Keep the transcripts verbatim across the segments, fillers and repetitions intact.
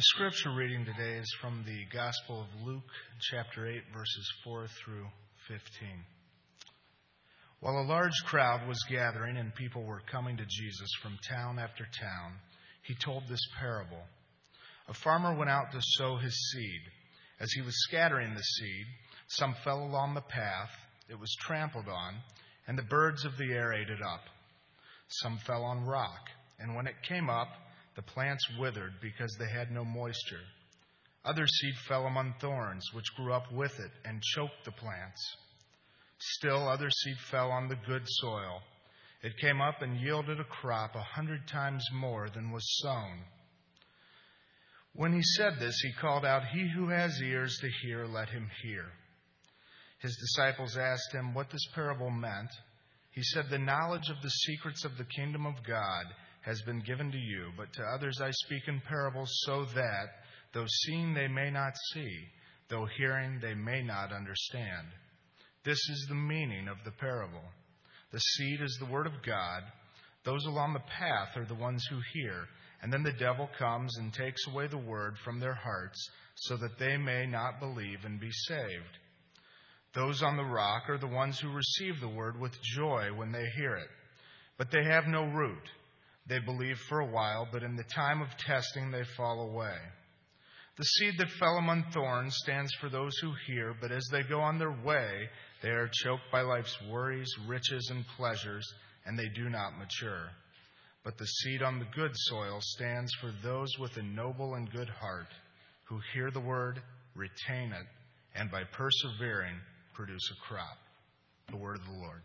The scripture reading today is from the Gospel of Luke, chapter eight, verses four through fifteen. While a large crowd was gathering and people were coming to Jesus from town after town, he told this parable. A farmer went out to sow his seed. As he was scattering the seed, some fell along the path, it was trampled on, and the birds of the air ate it up. Some fell on rock, and when it came up, the plants withered because they had no moisture. Other seed fell among thorns, which grew up with it and choked the plants. Still other seed fell on the good soil. It came up and yielded a crop a hundred times more than was sown. When he said this, he called out, "He who has ears to hear, let him hear." His disciples asked him what this parable meant. He said, "The knowledge of the secrets of the kingdom of God has been given to you, but to others I speak in parables so that, though seeing they may not see, though hearing they may not understand." This is the meaning of the parable. The seed is the word of God. Those along the path are the ones who hear, and then the devil comes and takes away the word from their hearts so that they may not believe and be saved. Those on the rock are the ones who receive the word with joy when they hear it, but they have no root. They believe for a while, but in the time of testing they fall away. The seed that fell among thorns stands for those who hear, but as they go on their way, they are choked by life's worries, riches, and pleasures, and they do not mature. But the seed on the good soil stands for those with a noble and good heart, who hear the word, retain it, and by persevering produce a crop. The word of the Lord.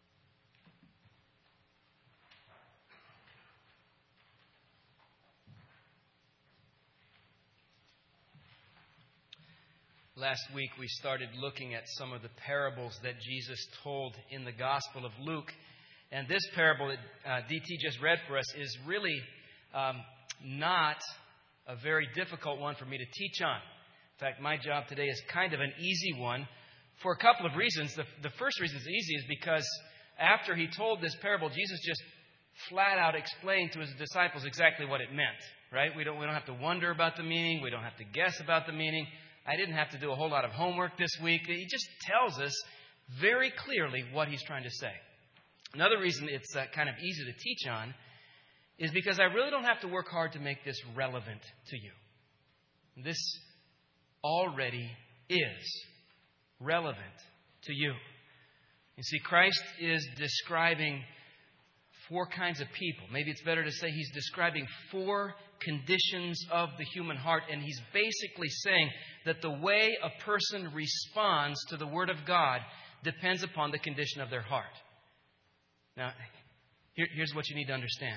Last week we started looking at some of the parables that Jesus told in the Gospel of Luke. And this parable that uh, D T just read for us is really um, not a very difficult one for me to teach on. In fact, my job today is kind of an easy one for a couple of reasons. The, the first reason it's easy is because after he told this parable, Jesus just flat out explained to his disciples exactly what it meant. Right? We don't, we don't have to wonder about the meaning. We don't have to guess about the meaning. I didn't have to do a whole lot of homework this week. He just tells us very clearly what he's trying to say. Another reason it's uh, kind of easy to teach on is because I really don't have to work hard to make this relevant to you. This already is relevant to you. You see, Christ is describing four kinds of people. Maybe it's better to say he's describing four conditions of the human heart, and he's basically saying that the way a person responds to the Word of God depends upon the condition of their heart. Now, here, here's what you need to understand.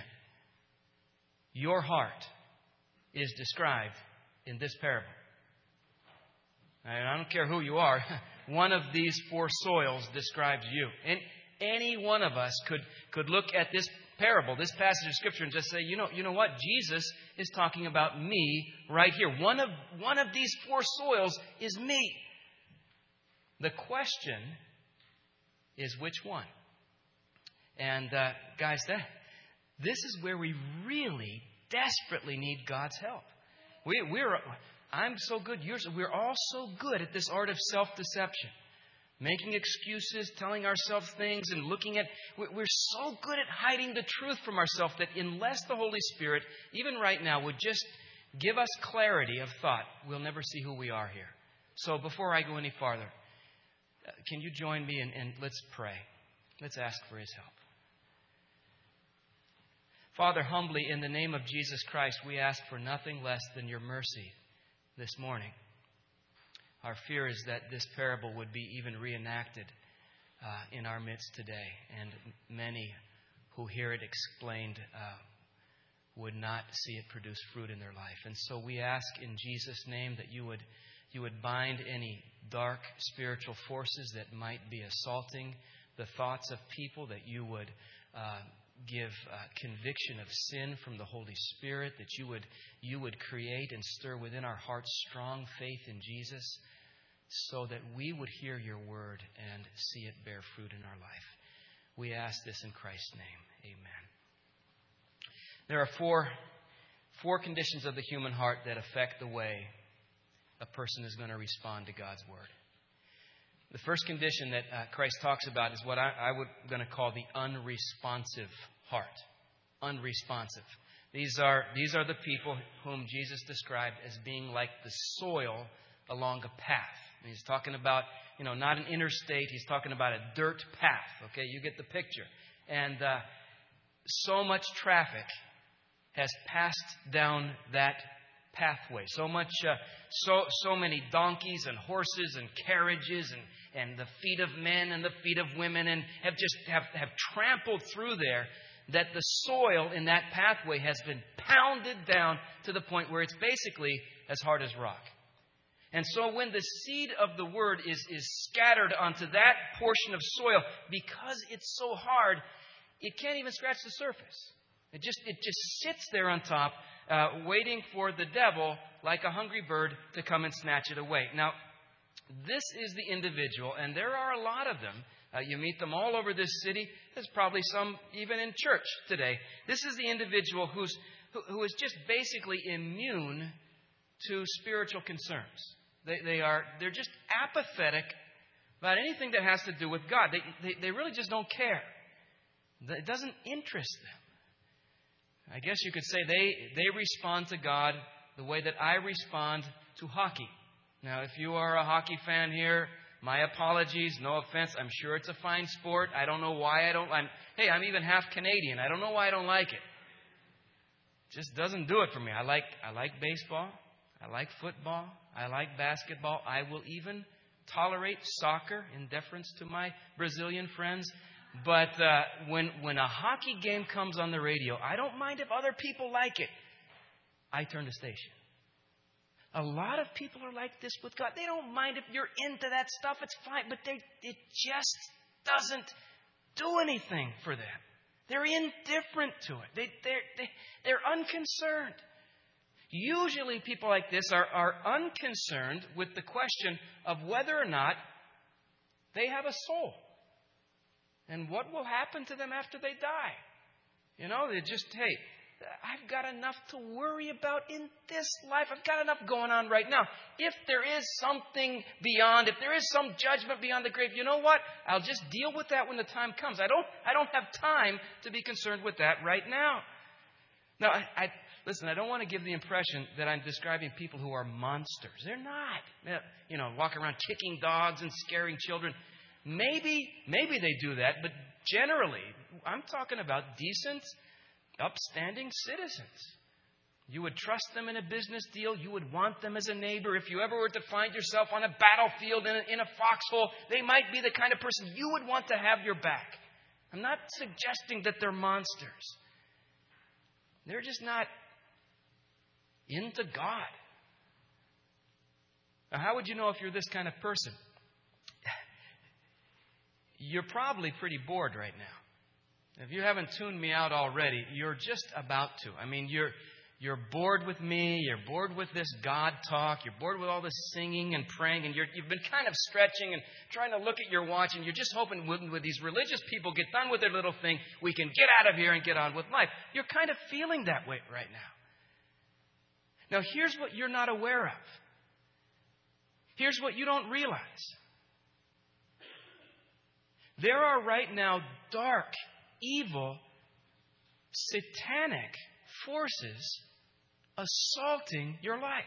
Your heart is described in this parable. And I don't care who you are. One of these four soils describes you. And any one of us could, could look at this parable, this passage of Scripture, and just say, you know, you know what? Jesus is talking about me right here. One of, one of these four soils is me. The question is which one? And uh, guys, that this is where we really desperately need God's help. We, we're, I'm so good. You're, we're all so good at this art of self-deception. Making excuses, telling ourselves things, and looking at... We're so good at hiding the truth from ourselves that unless the Holy Spirit, even right now, would just give us clarity of thought, we'll never see who we are here. So before I go any farther, can you join me and, and let's pray. Let's ask for His help. Father, humbly, in the name of Jesus Christ, we ask for nothing less than your mercy this morning. Our fear is that this parable would be even reenacted uh, in our midst today, and many who hear it explained uh, would not see it produce fruit in their life. And so we ask in Jesus' name that you would you would bind any dark spiritual forces that might be assaulting the thoughts of people, that you would uh, give uh, conviction of sin from the Holy Spirit, that you would you would create and stir within our hearts strong faith in Jesus, so that we would hear your word and see it bear fruit in our life. We ask this in Christ's name. Amen. There are four, four conditions of the human heart that affect the way a person is going to respond to God's Word. The first condition that uh, Christ talks about is what I, I would going to call the unresponsive heart. Unresponsive. These are, these are the people whom Jesus described as being like the soil along a path. And he's talking about, you know, not an interstate. He's talking about a dirt path. Okay, you get the picture. And uh, so much traffic has passed down that pathway. So much, uh, so so many donkeys and horses and carriages and, and the feet of men and the feet of women and have just have, have trampled through there, that the soil in that pathway has been pounded down to the point where it's basically as hard as rock. And so when the seed of the Word is, is scattered onto that portion of soil, because it's so hard, it can't even scratch the surface. It just it just sits there on top, uh, waiting for the devil, like a hungry bird, to come and snatch it away. Now, this is the individual, and there are a lot of them. Uh, you meet them all over this city. There's probably some even in church today. This is the individual who's who, who is just basically immune to spiritual concerns. They, they are they're just apathetic about anything that has to do with God. They, they they really just don't care. It doesn't interest them. I guess you could say they they respond to God the way that I respond to hockey. Now, if you are a hockey fan here, my apologies, no offense. I'm sure it's a fine sport. I don't know why I don't. I'm, hey, I'm even half Canadian. I don't know why I don't like it. It just doesn't do it for me. I like I like baseball. I like football. I like basketball. I will even tolerate soccer in deference to my Brazilian friends. But uh, when when a hockey game comes on the radio, I don't mind if other people like it. I turn the station. A lot of people are like this with God. They don't mind if you're into that stuff. It's fine. But they, it just doesn't do anything for them. They're indifferent to it. They, they're, they, they're unconcerned. Usually people like this are, are unconcerned with the question of whether or not they have a soul. And what will happen to them after they die. You know, they just, hey, I've got enough to worry about in this life. I've got enough going on right now. If there is something beyond, if there is some judgment beyond the grave, you know what? I'll just deal with that when the time comes. I don't I don't have time to be concerned with that right now. Now, I, I listen, I don't want to give the impression that I'm describing people who are monsters. They're not. You know, walk around kicking dogs and scaring children. Maybe, maybe they do that, but generally, I'm talking about decent, upstanding citizens. You would trust them in a business deal. You would want them as a neighbor. If you ever were to find yourself on a battlefield in a, in a foxhole, they might be the kind of person you would want to have your back. I'm not suggesting that they're monsters. They're just not into God. Now, how would you know if you're this kind of person? You're probably pretty bored right now. If you haven't tuned me out already, you're just about to. I mean, you're you're bored with me. You're bored with this God talk. You're bored with all this singing and praying. And you're, you've been kind of stretching and trying to look at your watch. And you're just hoping when, when these religious people get done with their little thing, we can get out of here and get on with life. You're kind of feeling that way right now. Now, here's what you're not aware of. Here's what you don't realize. There are right now dark, evil, satanic forces assaulting your life.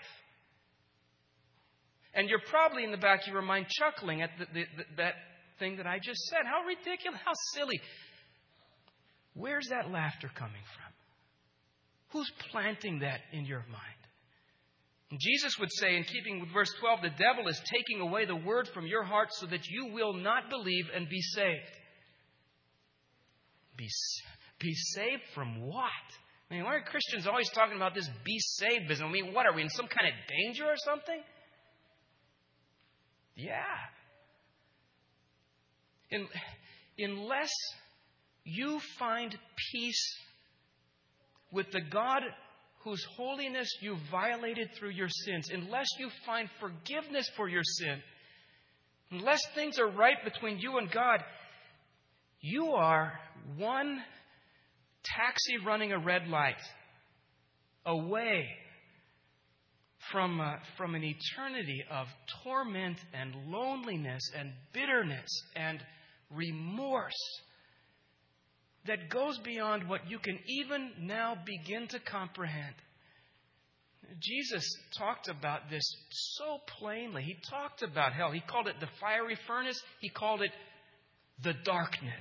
And you're probably in the back of your mind chuckling at the, the, the, that thing that I just said. How ridiculous, how silly. Where's that laughter coming from? Who's planting that in your mind? And Jesus would say, in keeping with verse twelve, the devil is taking away the word from your heart so that you will not believe and be saved. Be, be saved from what? I mean, why are Christians always talking about this be saved business? I mean, what, are we in some kind of danger or something? Yeah. In, unless you find peace with the God whose holiness you violated through your sins, unless you find forgiveness for your sin, unless things are right between you and God, you are one taxi running a red light away from, uh, from an eternity of torment and loneliness and bitterness and remorse that goes beyond what you can even now begin to comprehend. Jesus talked about this so plainly. He talked about hell. He called it the fiery furnace. He called it the darkness.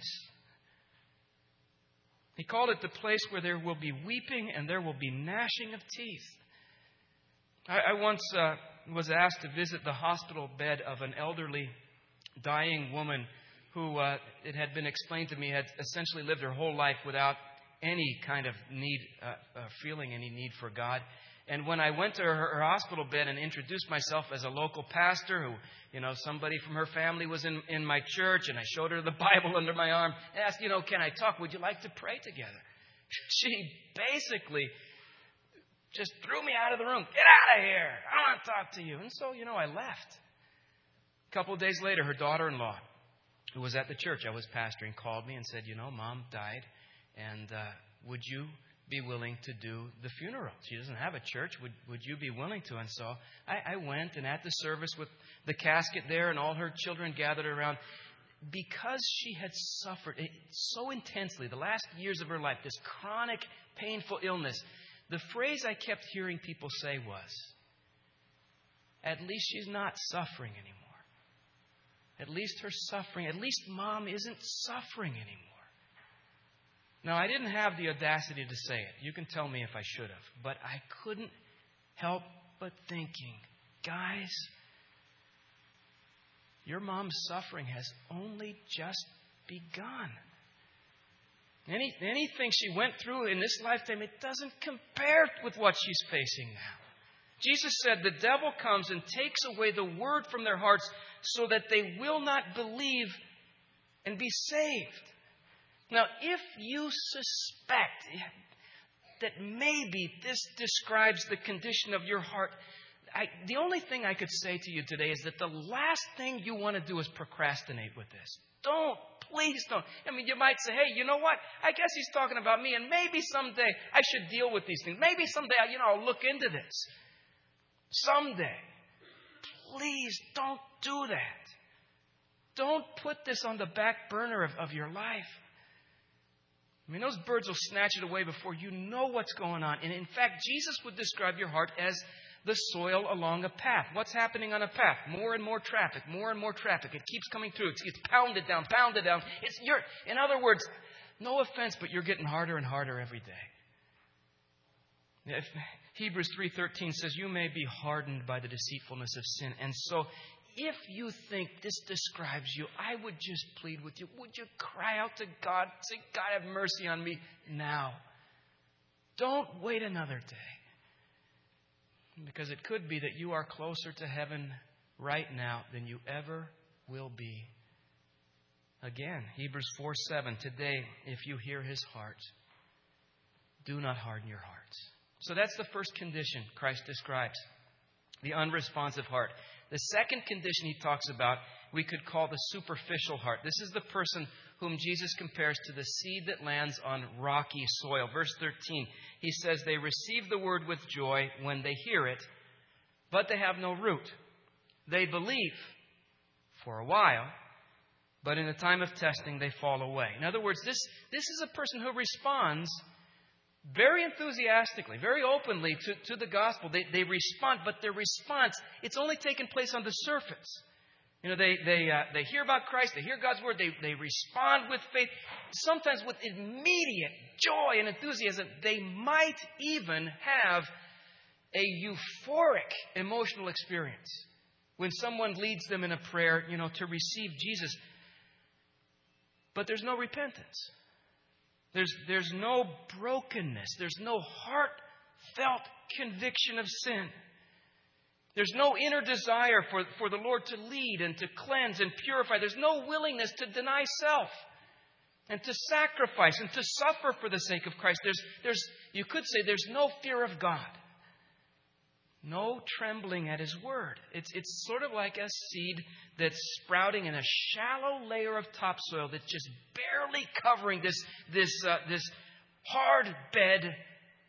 He called it the place where there will be weeping and there will be gnashing of teeth. I, I once uh, was asked to visit the hospital bed of an elderly, dying woman who, uh, it had been explained to me, had essentially lived her whole life without any kind of need, uh, uh, feeling any need for God. And when I went to her, her hospital bed and introduced myself as a local pastor who, you know, somebody from her family was in, in my church, and I showed her the Bible under my arm and asked, you know, can I talk? Would you like to pray together? She basically just threw me out of the room. Get out of here. I don't want to talk to you. And so, you know, I left. A couple of days later, her daughter-in-law, who was at the church I was pastoring, called me and said, you know, Mom died, and uh, would you be willing to do the funeral? She doesn't have a church. Would would you be willing to? And so I, I went, and at the service with the casket there and all her children gathered around, because she had suffered so intensely the last years of her life, this chronic, painful illness, the phrase I kept hearing people say was, at least she's not suffering anymore. At least her suffering, at least Mom isn't suffering anymore. Now, I didn't have the audacity to say it. You can tell me if I should have. But I couldn't help but thinking, guys, your mom's suffering has only just begun. Any, anything she went through in this lifetime, it doesn't compare with what she's facing now. Jesus said the devil comes and takes away the word from their hearts so that they will not believe and be saved. Now, if you suspect that maybe this describes the condition of your heart, I, the only thing I could say to you today is that the last thing you want to do is procrastinate with this. Don't. Please don't. I mean, you might say, hey, you know what? I guess he's talking about me, and maybe someday I should deal with these things. Maybe someday, you know, I'll look into this. Someday. Please don't do that. Don't put this on the back burner of, of your life. I mean, those birds will snatch it away before you know what's going on. And in fact, Jesus would describe your heart as the soil along a path. What's happening on a path? More and more traffic, more and more traffic. It keeps coming through. It gets pounded down, pounded down. It's you're, in other words, no offense, but you're getting harder and harder every day. If Hebrews three thirteen says, you may be hardened by the deceitfulness of sin. And so if you think this describes you, I would just plead with you. Would you cry out to God? Say, God, have mercy on me now. Don't wait another day. Because it could be that you are closer to heaven right now than you ever will be again. Hebrews four seven. Today, if you hear His heart, do not harden your hearts. So that's the first condition Christ describes, the unresponsive heart. The second condition He talks about, we could call the superficial heart. This is the person whom Jesus compares to the seed that lands on rocky soil. Verse thirteen, He says, they receive the word with joy when they hear it, but they have no root. They believe for a while, but in the time of testing, they fall away. In other words, this, this is a person who responds very enthusiastically, very openly to, to the gospel. They, they respond, but their response, it's only taken place on the surface. You know, they they uh, they hear about Christ, they hear God's word, they, they respond with faith, sometimes with immediate joy and enthusiasm. They might even have a euphoric emotional experience when someone leads them in a prayer, you know, to receive Jesus. But there's no repentance. There's, there's no brokenness. There's no heartfelt conviction of sin. There's no inner desire for, for the Lord to lead and to cleanse and purify. There's no willingness to deny self and to sacrifice and to suffer for the sake of Christ. There's, there's, you could say there's no fear of God. No trembling at His word. It's, it's sort of like a seed that's sprouting in a shallow layer of topsoil that's just barely covering this, this, uh, this hard bed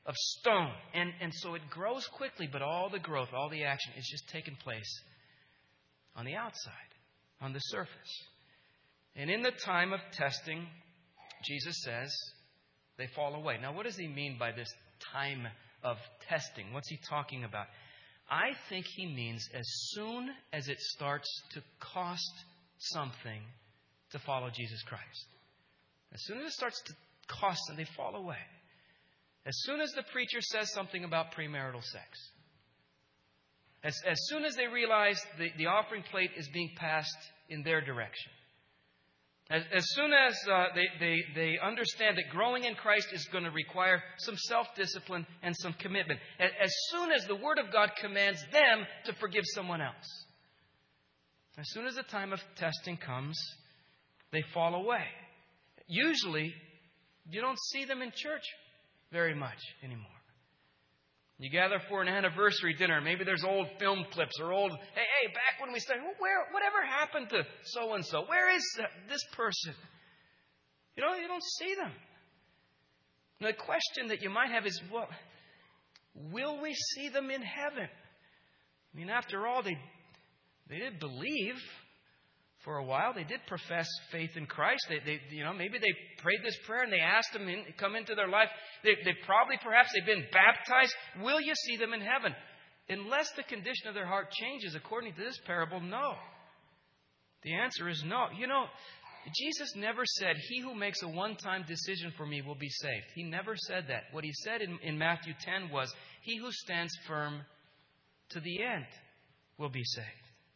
of stone. And, and so it grows quickly, but all the growth, all the action is just taking place on the outside, on the surface. And in the time of testing, Jesus says, they fall away. Now, what does he mean by this time of testing? What's he talking about? I think he means as soon as it starts to cost something to follow Jesus Christ. As soon as it starts to cost them, they fall away. As soon as the preacher says something about premarital sex. As, as soon as they realize the, the offering plate is being passed in their direction. As, as soon as uh, they, they, they understand that growing in Christ is going to require some self-discipline and some commitment. As, as soon as the Word of God commands them to forgive someone else. As soon as the time of testing comes, they fall away. Usually, you don't see them in church very much anymore. You gather for an anniversary dinner. Maybe there's old film clips or old, hey, hey, back when we started, where, whatever happened to so-and-so? Where is this person? You know, you don't see them. Now, the question that you might have is, well, will we see them in heaven? I mean, after all, they, they did believe for a while. They did profess faith in Christ. They, they, you know, maybe they prayed this prayer and they asked Him to come into their life. They, they probably, perhaps, they've been baptized. Will you see them in heaven? Unless the condition of their heart changes, according to this parable, no. The answer is no. You know, Jesus never said, "He who makes a one-time decision for me will be saved." He never said that. What He said in, in Matthew ten was, "He who stands firm to the end will be saved."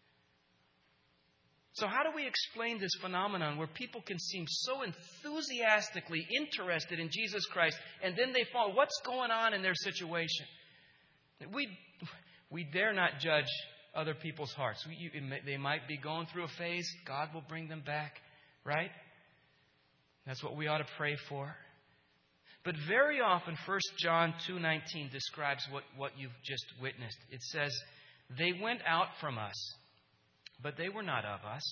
So how do we explain this phenomenon where people can seem so enthusiastically interested in Jesus Christ and then they fall? What's going on in their situation? We, we dare not judge other people's hearts. We, you, they might be going through a phase. God will bring them back, right? That's what we ought to pray for. But very often, First John two nineteen describes what, what you've just witnessed. It says, "They went out from us, but they were not of us.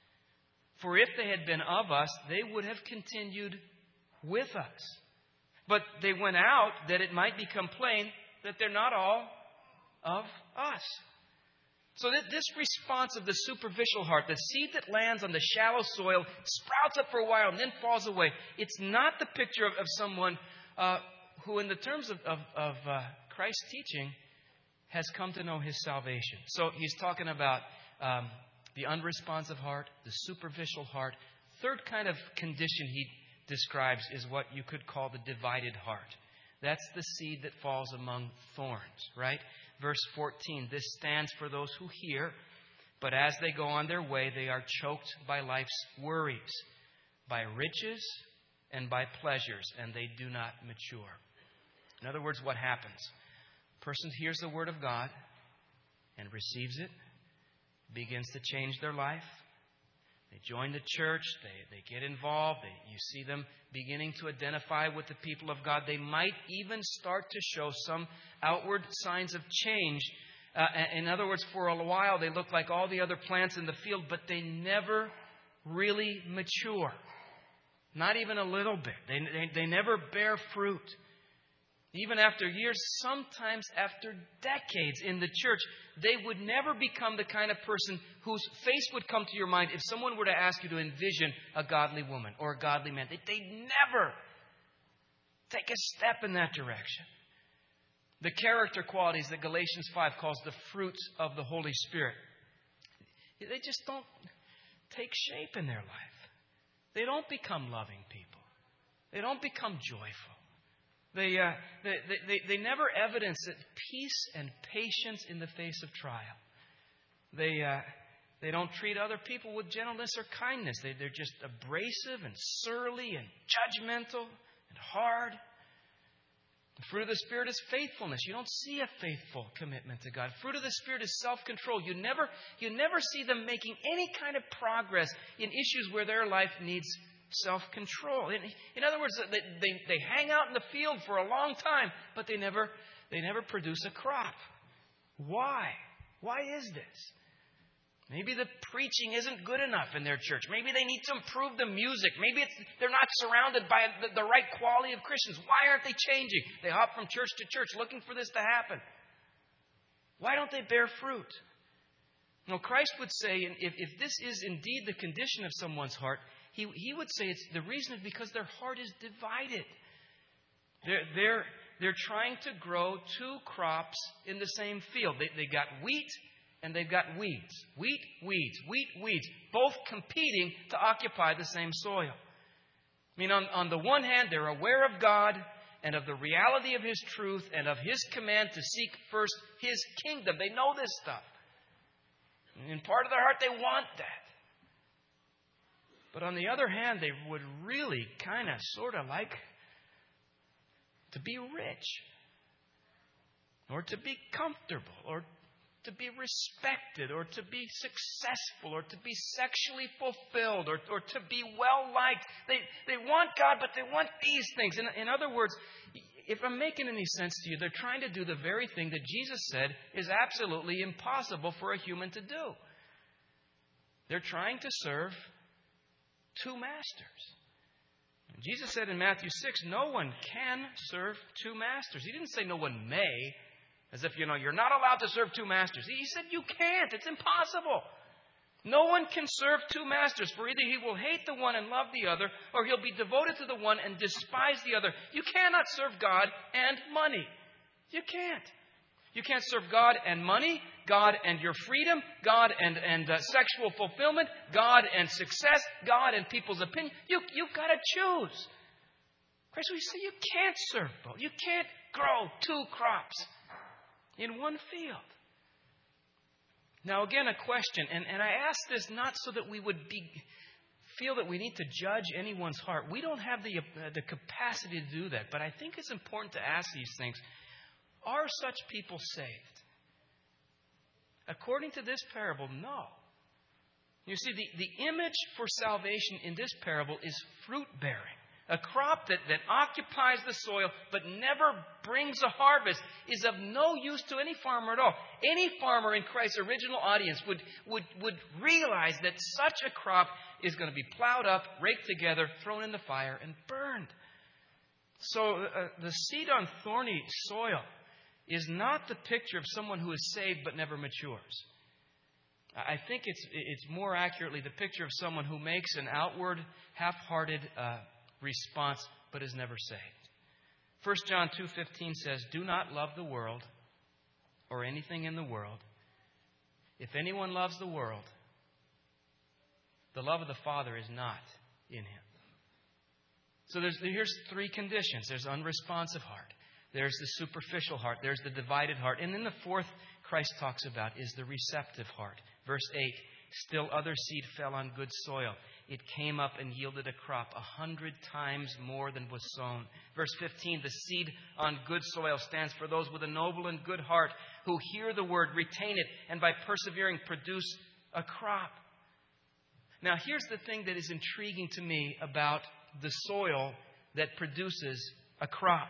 For if they had been of us, they would have continued with us. But they went out that it might become plain that they're not all of us." So this response of the superficial heart, the seed that lands on the shallow soil, sprouts up for a while and then falls away. It's not the picture of, of someone uh, who, in the terms of, of, of uh, Christ's teaching, has come to know his salvation. So he's talking about um, the unresponsive heart, the superficial heart. Third kind of condition he describes is what you could call the divided heart. That's the seed that falls among thorns, right? Verse fourteen, "This stands for those who hear, but as they go on their way, they are choked by life's worries, by riches and by pleasures, and they do not mature." In other words, what happens? A person hears the Word of God and receives it, begins to change their life. They join the church. They, they get involved. They, you see them beginning to identify with the people of God. They might even start to show some outward signs of change. Uh, in other words, for a while they look like all the other plants in the field, but they never really mature. Not even a little bit. They, they, they never bear fruit. Even after years, sometimes after decades in the church, they would never become the kind of person whose face would come to your mind if someone were to ask you to envision a godly woman or a godly man. They, they'd never take a step in that direction. The character qualities that Galatians five calls the fruits of the Holy Spirit, they just don't take shape in their life. They don't become loving people. They don't become joyful. They, uh, they, they, they never evidence that peace and patience in the face of trial. They, uh, they don't treat other people with gentleness or kindness. They, they're just abrasive and surly and judgmental and hard. The fruit of the Spirit is faithfulness. You don't see a faithful commitment to God. Fruit of the Spirit is self-control. You never, you never see them making any kind of progress in issues where their life needs self-control. In, in other words, they, they, they hang out in the field for a long time, but they never, they never produce a crop. Why? Why is this? Maybe the preaching isn't good enough in their church. Maybe they need to improve the music. Maybe it's, they're not surrounded by the, the right quality of Christians. Why aren't they changing? They hop from church to church looking for this to happen. Why don't they bear fruit? Now, Christ would say, if, if this is indeed the condition of someone's heart, he, he would say it's the reason is because their heart is divided. They're, they're, they're trying to grow two crops in the same field. They, they got wheat and they've got weeds. Wheat, weeds, wheat, weeds, both competing to occupy the same soil. I mean, on, on the one hand, they're aware of God and of the reality of His truth and of His command to seek first His kingdom. They know this stuff. And in part of their heart, they want that. But on the other hand, they would really kind of, sort of like to be rich, or to be comfortable, or to be respected, or to be successful, or to be sexually fulfilled, or, or to be well-liked. They, they want God, but they want these things. In, in other words, if I'm making any sense to you, they're trying to do the very thing that Jesus said is absolutely impossible for a human to do. They're trying to serve two masters. And Jesus said in Matthew six, no one can serve two masters. He didn't say no one may, as if, you know, you're not allowed to serve two masters. He said you can't. It's impossible. No one can serve two masters, for either he will hate the one and love the other, or he'll be devoted to the one and despise the other. You cannot serve God and money. You can't. You can't serve God and money, God and your freedom, God and, and uh, sexual fulfillment, God and success, God and people's opinion. You, you've got to choose. Christ, we say you can't serve both. You can't grow two crops in one field. Now, again, a question, and, and I ask this not so that we would be, feel that we need to judge anyone's heart. We don't have the, uh, the capacity to do that, but I think it's important to ask these things. Are such people saved? According to this parable, no. You see, the, the image for salvation in this parable is fruit-bearing. A crop that, that occupies the soil but never brings a harvest is of no use to any farmer at all. Any farmer in Christ's original audience would, would, would realize that such a crop is going to be plowed up, raked together, thrown in the fire, and burned. So uh, the seed on thorny soil is not the picture of someone who is saved but never matures. I think it's, it's more accurately the picture of someone who makes an outward, half-hearted uh, response, but is never saved. First John two fifteen says, do not love the world or anything in the world. If anyone loves the world, the love of the Father is not in him. So there's, here's three conditions. There's unresponsive heart. There's the superficial heart. There's the divided heart. And then the fourth Christ talks about is the receptive heart. Verse eight, still other seed fell on good soil. It came up and yielded a crop a hundred times more than was sown. Verse fifteen, the seed on good soil stands for those with a noble and good heart who hear the word, retain it, and by persevering produce a crop. Now, here's the thing that is intriguing to me about the soil that produces a crop.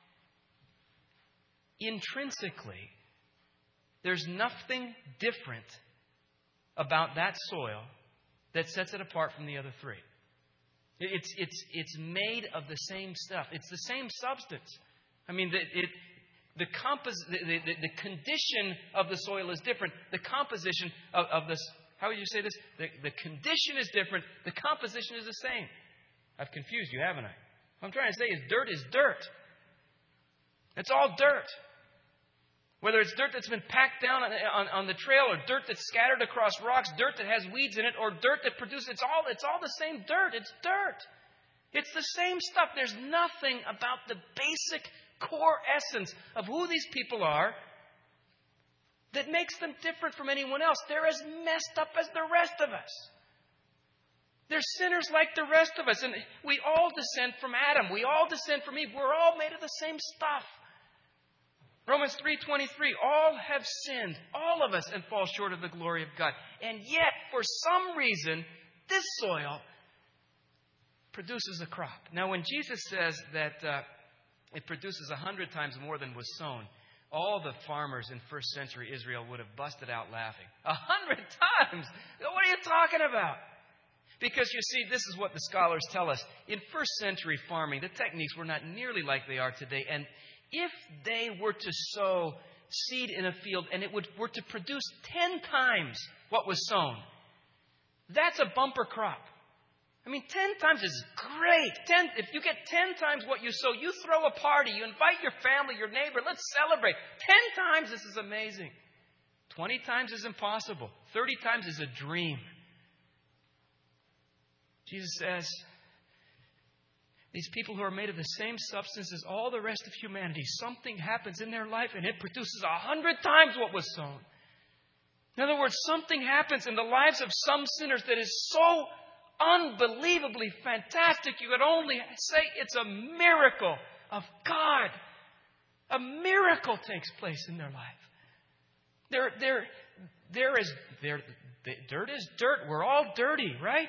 Intrinsically, there's nothing different about that soil that sets it apart from the other three. It's, it's, it's made of the same stuff. It's the same substance. I mean, the, it, the, compos- the, the, the condition of the soil is different. The composition of, of this, how would you say this? The, the condition is different. The composition is the same. I've confused you, haven't I? What I'm trying to say is dirt is dirt. It's all dirt. Whether it's dirt that's been packed down on, on, on the trail, or dirt that's scattered across rocks, dirt that has weeds in it, or dirt that produces, it's all, it's all the same dirt. It's dirt. It's the same stuff. There's nothing about the basic core essence of who these people are that makes them different from anyone else. They're as messed up as the rest of us. They're sinners like the rest of us. And we all descend from Adam. We all descend from Eve. We're all made of the same stuff. Romans three twenty-three, all have sinned, all of us, and fall short of the glory of God. And yet, for some reason, this soil produces a crop. Now, when Jesus says that uh, it produces a hundred times more than was sown, all the farmers in first century Israel would have busted out laughing. A hundred times! What are you talking about? Because you see, this is what the scholars tell us. In first century farming, the techniques were not nearly like they are today. And if they were to sow seed in a field and it would, were to produce ten times what was sown, that's a bumper crop. I mean, ten times is great. Ten, if you get ten times what you sow, you throw a party, you invite your family, your neighbor, let's celebrate. Ten times, this is amazing. Twenty times is impossible. Thirty times is a dream. Jesus says, these people who are made of the same substance as all the rest of humanity, something happens in their life and it produces a hundred times what was sown. In other words, something happens in the lives of some sinners that is so unbelievably fantastic, you could only say it's a miracle of God. A miracle takes place in their life. They're, they're, they're as, they're, they, dirt is dirt. We're all dirty, right?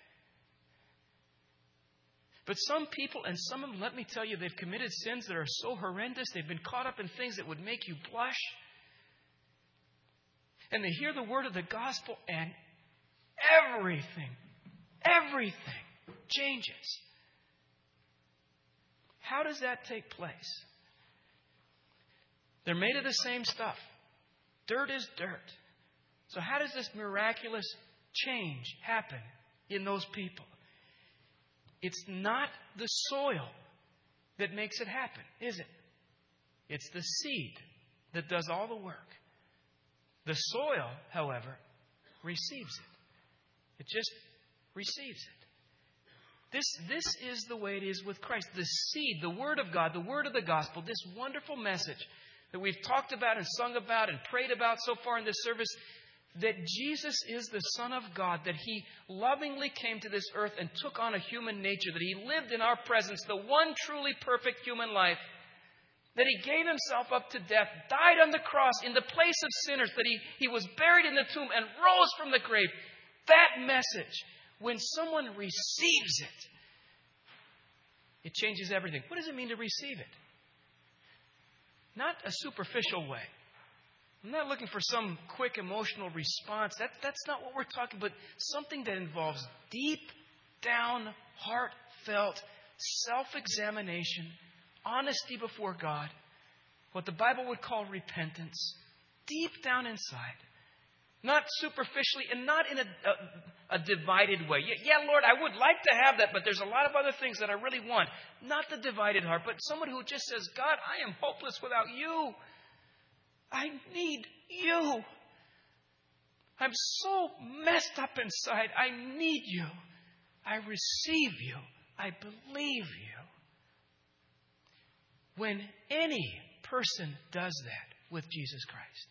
But some people, and some of them, let me tell you, they've committed sins that are so horrendous. They've been caught up in things that would make you blush. And they hear the word of the gospel and everything, everything changes. How does that take place? They're made of the same stuff. Dirt is dirt. So how does this miraculous change happen in those people? It's not the soil that makes it happen, is it? It's the seed that does all the work. The soil, however, receives it. It just receives it. This, this is the way it is with Christ. The seed, the Word of God, the Word of the Gospel, this wonderful message that we've talked about and sung about and prayed about so far in this service, that Jesus is the Son of God, that He lovingly came to this earth and took on a human nature, that He lived in our presence, the one truly perfect human life, that He gave Himself up to death, died on the cross in the place of sinners, that He, he was buried in the tomb and rose from the grave. That message, when someone receives it, it changes everything. What does it mean to receive it? Not a superficial way. I'm not looking for some quick emotional response. That, that's not what we're talking about. Something that involves deep down, heartfelt self-examination, honesty before God, what the Bible would call repentance, deep down inside. Not superficially and not in a, a, a divided way. Yeah, Lord, I would like to have that, but there's a lot of other things that I really want. Not the divided heart, but someone who just says, God, I am hopeless without you. I need you. I'm so messed up inside. I need you. I receive you. I believe you. When any person does that with Jesus Christ,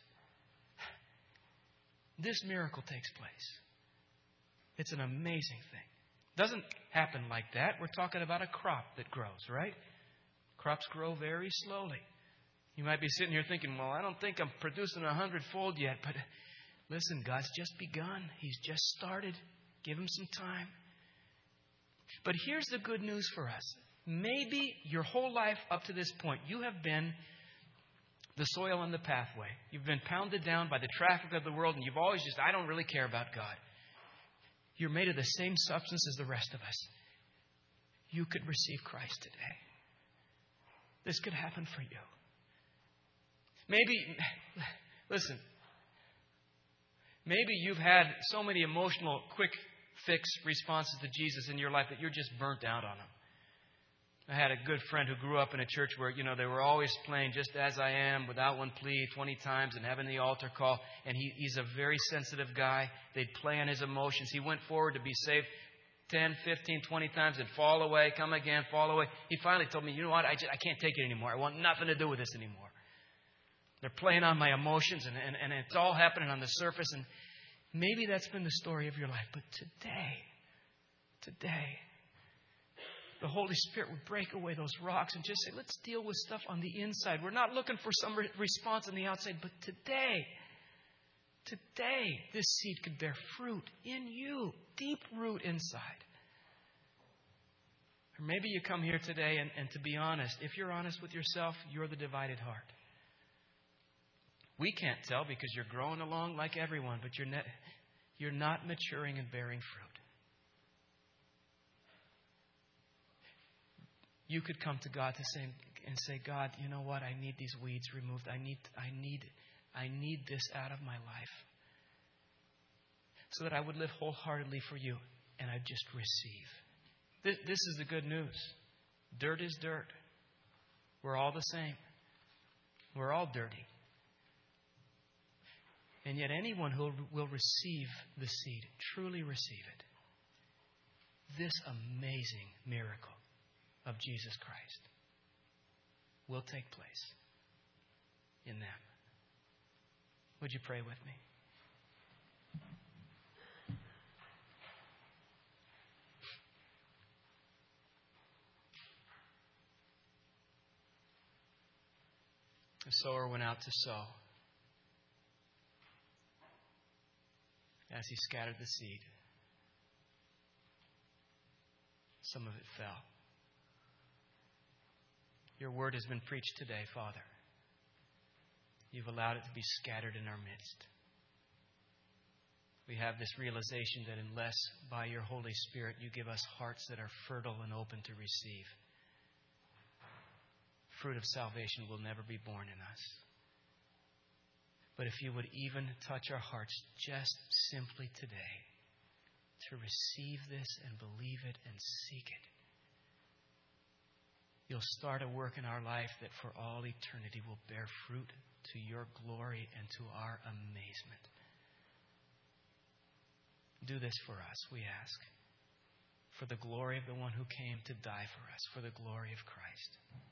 this miracle takes place. It's an amazing thing. It doesn't happen like that. We're talking about a crop that grows, right? Crops grow very slowly. You might be sitting here thinking, well, I don't think I'm producing a hundredfold yet. But listen, God's just begun. He's just started. Give Him some time. But here's the good news for us. Maybe your whole life up to this point, you have been the soil on the pathway. You've been pounded down by the traffic of the world, and you've always just, I don't really care about God. You're made of the same substance as the rest of us. You could receive Christ today. This could happen for you. Maybe, listen, maybe you've had so many emotional, quick fix responses to Jesus in your life that you're just burnt out on Him. I had a good friend who grew up in a church where, you know, they were always playing Just As I Am, Without One Plea, twenty times and having the altar call. And he, he's a very sensitive guy. They'd play on his emotions. He went forward to be saved ten, fifteen, twenty times and fall away, come again, fall away. He finally told me, you know what, I, just, I can't take it anymore. I want nothing to do with this anymore. They're playing on my emotions, and, and, and it's all happening on the surface. And maybe that's been the story of your life. But today, today, the Holy Spirit would break away those rocks and just say, let's deal with stuff on the inside. We're not looking for some re- response on the outside, but today, today, this seed could bear fruit in you, deep root inside. Or maybe you come here today, and, and to be honest, if you're honest with yourself, you're the divided heart. We can't tell because you're growing along like everyone, but you're not, you're not maturing and bearing fruit. You could come to God to say, and say, God, you know what? I need these weeds removed. I need, I need, I need this out of my life so that I would live wholeheartedly for you, and I just receive. This, this is the good news. Dirt is dirt. We're all the same. We're all dirty. And yet anyone who will receive the seed, truly receive it, this amazing miracle of Jesus Christ will take place in them. Would you pray with me? The sower went out to sow. As he scattered the seed, some of it fell. Your word has been preached today, Father. You've allowed it to be scattered in our midst. We have this realization that unless by your Holy Spirit you give us hearts that are fertile and open to receive, fruit of salvation will never be born in us. But if you would even touch our hearts just simply today to receive this and believe it and seek it, you'll start a work in our life that for all eternity will bear fruit to your glory and to our amazement. Do this for us, we ask, for the glory of the one who came to die for us, for the glory of Christ.